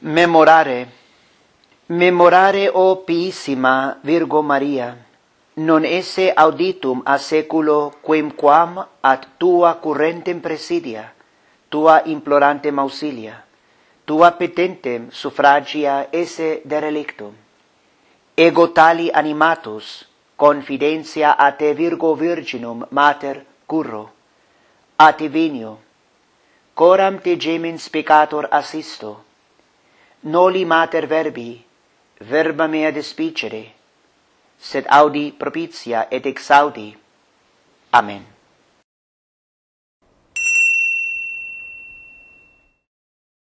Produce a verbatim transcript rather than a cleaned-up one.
Memorare. Memorare, o piissima Virgo Maria, non esse auditum a seculo quemquam ad tua currentem presidia, tua implorantem auxilia, tua petentem suffragia esse derelictum. Ego tali animatus, confidentia a te Virgo Virginum Mater curro, a te venio, coram te gemens peccator assisto, noli mater verbi, verba mea despicere, sed audi propitia et exaudi. Amen.